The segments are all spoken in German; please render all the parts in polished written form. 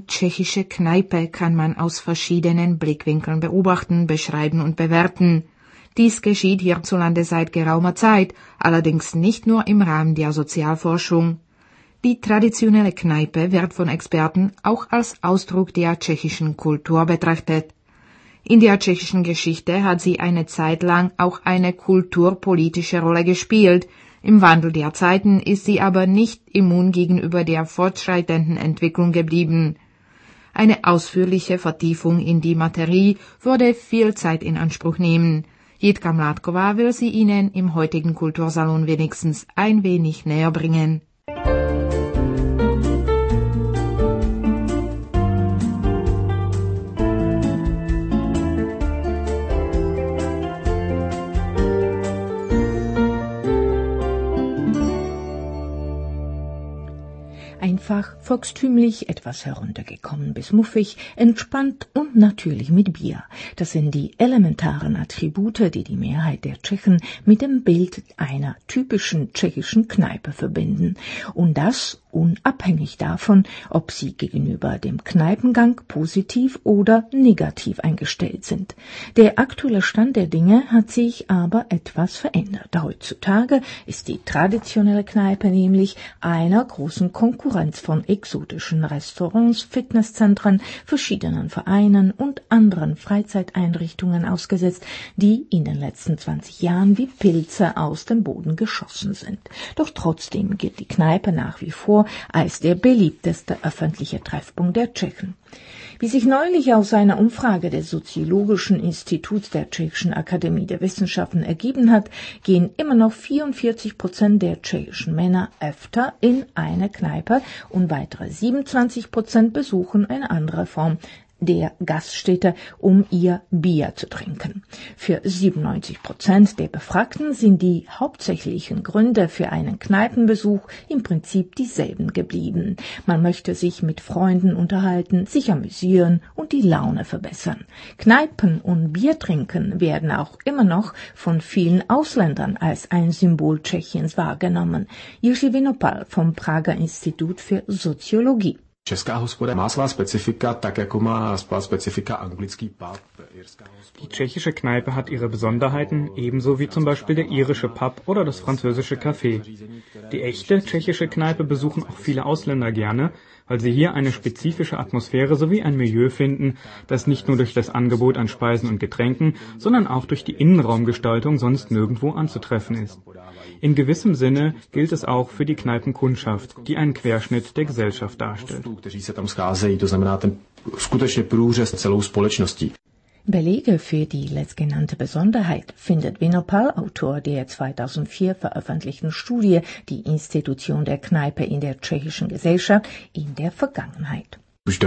tschechische Kneipe kann man aus verschiedenen Blickwinkeln beobachten, beschreiben und bewerten. Dies geschieht hierzulande seit geraumer Zeit, allerdings nicht nur im Rahmen der Sozialforschung. Die traditionelle Kneipe wird von Experten auch als Ausdruck der tschechischen Kultur betrachtet. In der tschechischen Geschichte hat sie eine Zeit lang auch eine kulturpolitische Rolle gespielt. Im Wandel der Zeiten ist sie aber nicht immun gegenüber der fortschreitenden Entwicklung geblieben. Eine ausführliche Vertiefung in die Materie würde viel Zeit in Anspruch nehmen. Jitka Mládková will sie Ihnen im heutigen Kultursalon wenigstens ein wenig näher bringen. Einfach, volkstümlich, etwas heruntergekommen bis muffig, entspannt und natürlich mit Bier. Das sind die elementaren Attribute, die die Mehrheit der Tschechen mit dem Bild einer typischen tschechischen Kneipe verbinden. Und das unabhängig davon, ob sie gegenüber dem Kneipengang positiv oder negativ eingestellt sind. Der aktuelle Stand der Dinge hat sich aber etwas verändert. Heutzutage ist die traditionelle Kneipe nämlich einer großen Konkurrenz von exotischen Restaurants, Fitnesszentren, verschiedenen Vereinen und anderen Freizeiteinrichtungen ausgesetzt, die in den letzten 20 Jahren wie Pilze aus dem Boden geschossen sind. Doch trotzdem gilt die Kneipe nach wie vor als der beliebteste öffentliche Treffpunkt der Tschechen. Wie sich neulich aus einer Umfrage des Soziologischen Instituts der Tschechischen Akademie der Wissenschaften ergeben hat, gehen immer noch 44% der tschechischen Männer öfter in eine Kneipe und weitere 27% besuchen eine andere Form der Gaststätte, um ihr Bier zu trinken. Für 97% der Befragten sind die hauptsächlichen Gründe für einen Kneipenbesuch im Prinzip dieselben geblieben. Man möchte sich mit Freunden unterhalten, sich amüsieren und die Laune verbessern. Kneipen und Biertrinken werden auch immer noch von vielen Ausländern als ein Symbol Tschechiens wahrgenommen. Jiří Vinopal vom Prager Institut für Soziologie. Česká hospoda má svá specifika, tak jako má svá specifika anglický pub. Die tschechische Kneipe hat ihre Besonderheiten, ebenso wie zum Beispiel der irische Pub oder das französische Café. Die echte tschechische Kneipe besuchen auch viele Ausländer gerne, weil sie hier eine spezifische Atmosphäre sowie ein Milieu finden, das nicht nur durch das Angebot an Speisen und Getränken, sondern auch durch die Innenraumgestaltung sonst nirgendwo anzutreffen ist. In gewissem Sinne gilt es auch für die Kneipenkundschaft, die einen Querschnitt der Gesellschaft darstellt. Belege für die letztgenannte Besonderheit findet Vinopal, Autor der 2004 veröffentlichten Studie Die Institution der Kneipe in der tschechischen Gesellschaft, in der Vergangenheit.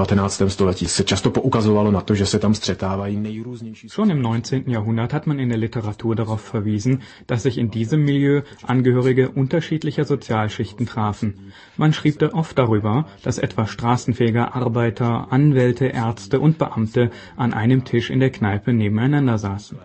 Schon im 19. Jahrhundert hat man in der Literatur darauf verwiesen, dass sich in diesem Milieu Angehörige unterschiedlicher Sozialschichten trafen. Man schrieb da oft darüber, dass etwa straßenfähiger Arbeiter, Anwälte, Ärzte und Beamte an einem Tisch in der Kneipe nebeneinander saßen.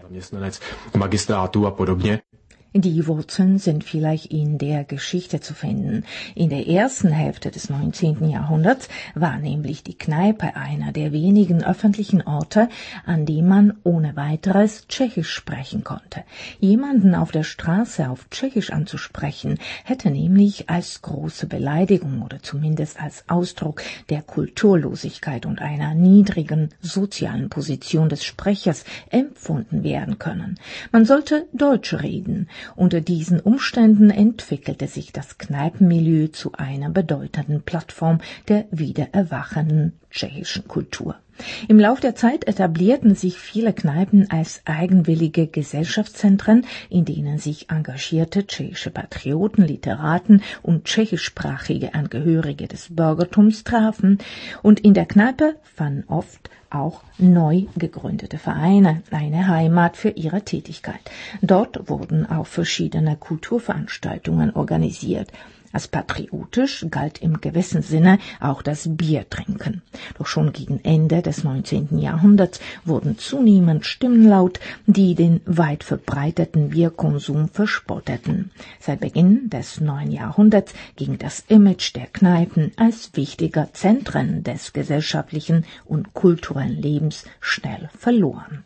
Die Wurzeln sind vielleicht in der Geschichte zu finden. In der ersten Hälfte des 19. Jahrhunderts war nämlich die Kneipe einer der wenigen öffentlichen Orte, an dem man ohne weiteres Tschechisch sprechen konnte. Jemanden auf der Straße auf Tschechisch anzusprechen, hätte nämlich als große Beleidigung oder zumindest als Ausdruck der Kulturlosigkeit und einer niedrigen sozialen Position des Sprechers empfunden werden können. Man sollte Deutsch reden. Unter diesen Umständen entwickelte sich das Kneipenmilieu zu einer bedeutenden Plattform der wiedererwachenden tschechischen Kultur. Im Lauf der Zeit etablierten sich viele Kneipen als eigenwillige Gesellschaftszentren, in denen sich engagierte tschechische Patrioten, Literaten und tschechischsprachige Angehörige des Bürgertums trafen, und in der Kneipe fanden oft auch neu gegründete Vereine eine Heimat für ihre Tätigkeit. Dort wurden auch verschiedene Kulturveranstaltungen organisiert. Als patriotisch galt im gewissen Sinne auch das Biertrinken. Doch schon gegen Ende des 19. Jahrhunderts wurden zunehmend Stimmen laut, die den weit verbreiteten Bierkonsum verspotteten. Seit Beginn des neuen Jahrhunderts ging das Image der Kneipen als wichtiger Zentren des gesellschaftlichen und kulturellen Lebens schnell verloren.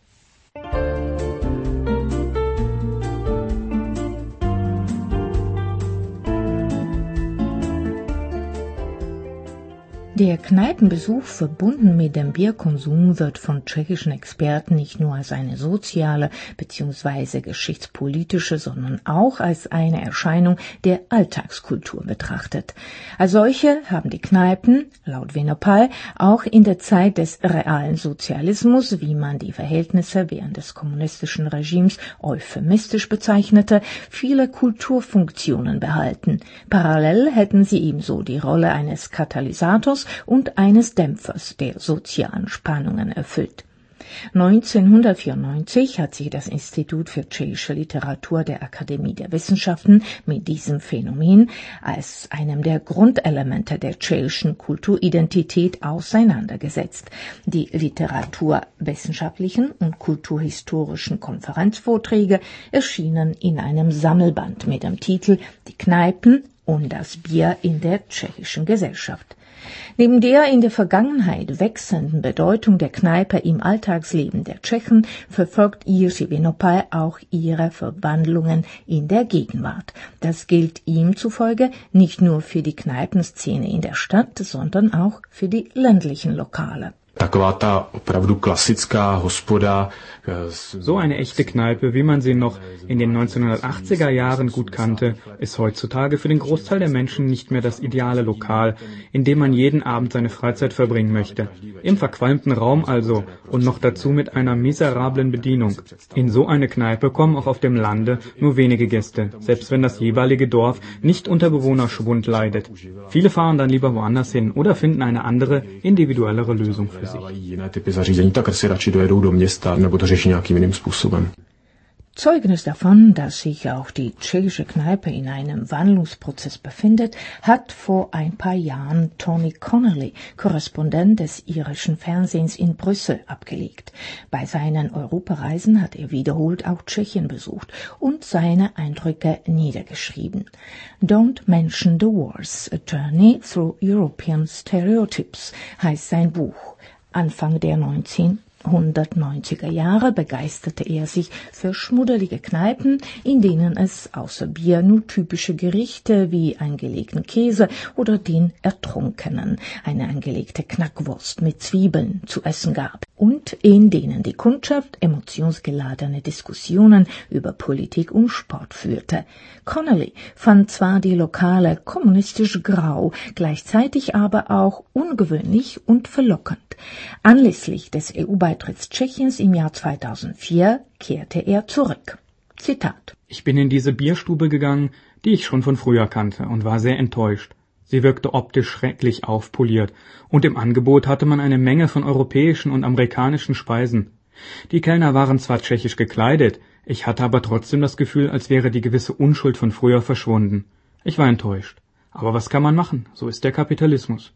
Der Kneipenbesuch verbunden mit dem Bierkonsum wird von tschechischen Experten nicht nur als eine soziale bzw. geschichtspolitische, sondern auch als eine Erscheinung der Alltagskultur betrachtet. Als solche haben die Kneipen, laut Vinopal, auch in der Zeit des realen Sozialismus, wie man die Verhältnisse während des kommunistischen Regimes euphemistisch bezeichnete, viele Kulturfunktionen behalten. Parallel hätten sie ebenso die Rolle eines Katalysators und eines Dämpfers der sozialen Spannungen erfüllt. 1994 hat sich das Institut für tschechische Literatur der Akademie der Wissenschaften mit diesem Phänomen als einem der Grundelemente der tschechischen Kulturidentität auseinandergesetzt. Die literaturwissenschaftlichen und kulturhistorischen Konferenzvorträge erschienen in einem Sammelband mit dem Titel »Die Kneipen und das Bier in der tschechischen Gesellschaft«. Neben der in der Vergangenheit wechselnden Bedeutung der Kneipe im Alltagsleben der Tschechen verfolgt Jiří Vinopal auch ihre Verwandlungen in der Gegenwart. Das gilt ihm zufolge nicht nur für die Kneipenszene in der Stadt, sondern auch für die ländlichen Lokale. So eine echte Kneipe, wie man sie noch in den 1980er Jahren gut kannte, ist heutzutage für den Großteil der Menschen nicht mehr das ideale Lokal, in dem man jeden Abend seine Freizeit verbringen möchte. Im verqualmten Raum also und noch dazu mit einer miserablen Bedienung. In so eine Kneipe kommen auch auf dem Lande nur wenige Gäste, selbst wenn das jeweilige Dorf nicht unter Bewohnerschwund leidet. Viele fahren dann lieber woanders hin oder finden eine andere, individuellere Lösung für sich. Zeugnis davon, dass sich auch die tschechische Kneipe in einem Wandlungsprozess befindet, hat vor ein paar Jahren Tony Connolly, Korrespondent des irischen Fernsehens in Brüssel, abgelegt. Bei seinen Europareisen hat er wiederholt auch Tschechien besucht und seine Eindrücke niedergeschrieben. Don't Mention the Wars, A Journey Through European Stereotypes heißt sein Buch. Anfang der 1990er Jahre begeisterte er sich für schmuddelige Kneipen, in denen es außer Bier nur typische Gerichte wie eingelegten Käse oder den Ertrunkenen, eine eingelegte Knackwurst mit Zwiebeln, zu essen gab, und in denen die Kundschaft emotionsgeladene Diskussionen über Politik und Sport führte. Connolly fand zwar die Lokale kommunistisch grau, gleichzeitig aber auch ungewöhnlich und verlockend. Anlässlich des EU-Beitritts Tschechiens im Jahr 2004 kehrte er zurück. Zitat: Ich bin in diese Bierstube gegangen, die ich schon von früher kannte, und war sehr enttäuscht. Sie wirkte optisch schrecklich aufpoliert, und im Angebot hatte man eine Menge von europäischen und amerikanischen Speisen. Die Kellner waren zwar tschechisch gekleidet, ich hatte aber trotzdem das Gefühl, als wäre die gewisse Unschuld von früher verschwunden. Ich war enttäuscht. Aber was kann man machen? So ist der Kapitalismus.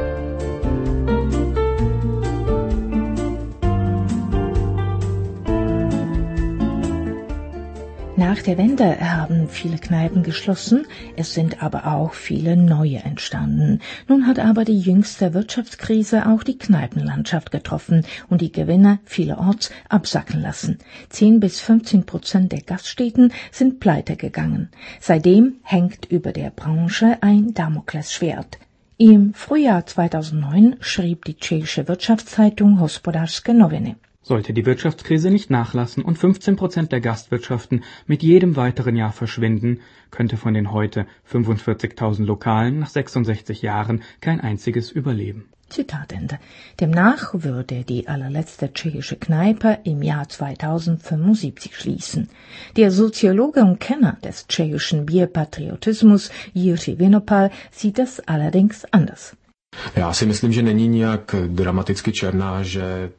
Nach der Wende haben viele Kneipen geschlossen, es sind aber auch viele neue entstanden. Nun hat aber die jüngste Wirtschaftskrise auch die Kneipenlandschaft getroffen und die Gewinner vielerorts absacken lassen. 10-15% der Gaststätten sind pleite gegangen. Seitdem hängt über der Branche ein Damoklesschwert. Im Frühjahr 2009 schrieb die tschechische Wirtschaftszeitung Hospodářské noviny: Sollte die Wirtschaftskrise nicht nachlassen und 15% der Gastwirtschaften mit jedem weiteren Jahr verschwinden, könnte von den heute 45.000 Lokalen nach 66 Jahren kein einziges überleben. Zitat Ende. Demnach würde die allerletzte tschechische Kneipe im Jahr 2075 schließen. Der Soziologe und Kenner des tschechischen Bierpatriotismus Jiří Vinopal sieht es allerdings anders. Já si myslím, že není nijak dramaticky černá, že...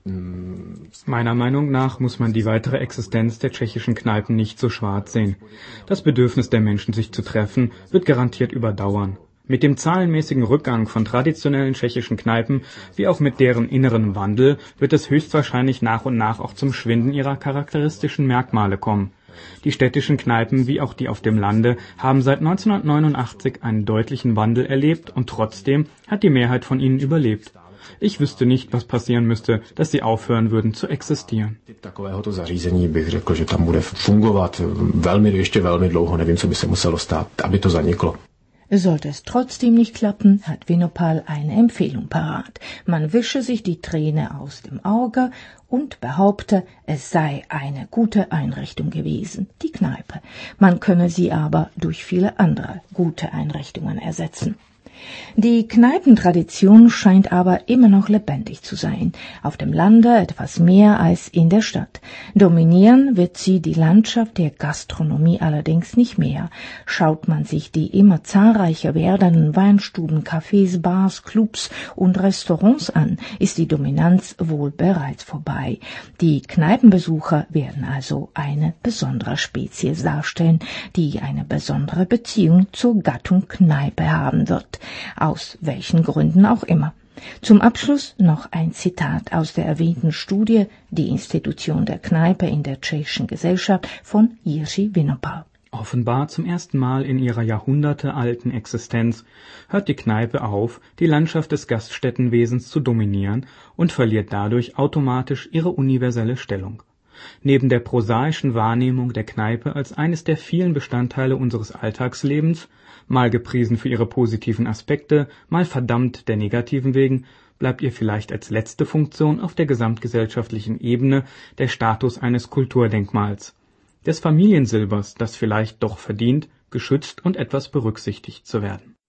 Meiner Meinung nach muss man die weitere Existenz der tschechischen Kneipen nicht so schwarz sehen. Das Bedürfnis der Menschen, sich zu treffen, wird garantiert überdauern. Mit dem zahlenmäßigen Rückgang von traditionellen tschechischen Kneipen, wie auch mit deren innerem Wandel, wird es höchstwahrscheinlich nach und nach auch zum Schwinden ihrer charakteristischen Merkmale kommen. Die städtischen Kneipen, wie auch die auf dem Lande, haben seit 1989 einen deutlichen Wandel erlebt und trotzdem hat die Mehrheit von ihnen überlebt. Ich wüsste nicht, was passieren müsste, dass sie aufhören würden zu existieren. Takovéhoto zařízení bych řekl, že tam bude fungovat ještě velmi dlouho, nevím, co by se muselo stát, aby to zaniklo. Sollte es trotzdem nicht klappen, hat Vinopal eine Empfehlung parat. Man wische sich die Träne aus dem Auge und behaupte, es sei eine gute Einrichtung gewesen, die Kneipe. Man könne sie aber durch viele andere gute Einrichtungen ersetzen. Die Kneipentradition scheint aber immer noch lebendig zu sein, auf dem Lande etwas mehr als in der Stadt. Dominieren wird sie die Landschaft der Gastronomie allerdings nicht mehr. Schaut man sich die immer zahlreicher werdenden Weinstuben, Cafés, Bars, Clubs und Restaurants an, ist die Dominanz wohl bereits vorbei. Die Kneipenbesucher werden also eine besondere Spezies darstellen, die eine besondere Beziehung zur Gattung Kneipe haben wird. Aus welchen Gründen auch immer. Zum Abschluss noch ein Zitat aus der erwähnten Studie Die Institution der Kneipe in der tschechischen Gesellschaft von Jiří Vinopal. Offenbar zum ersten Mal in ihrer jahrhundertealten Existenz hört die Kneipe auf, die Landschaft des Gaststättenwesens zu dominieren und verliert dadurch automatisch ihre universelle Stellung. Neben der prosaischen Wahrnehmung der Kneipe als eines der vielen Bestandteile unseres Alltagslebens, mal gepriesen für ihre positiven Aspekte, mal verdammt der negativen wegen, bleibt ihr vielleicht als letzte Funktion auf der gesamtgesellschaftlichen Ebene der Status eines Kulturdenkmals, des Familiensilbers, das vielleicht doch verdient, geschützt und etwas berücksichtigt zu werden.